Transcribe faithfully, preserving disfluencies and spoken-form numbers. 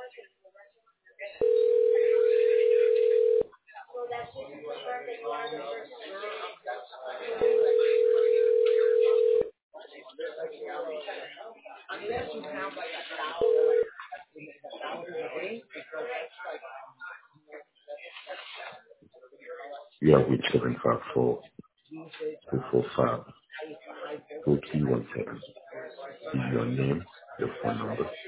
You are with seven five four two four five four three one seven. Is your name, your phone number.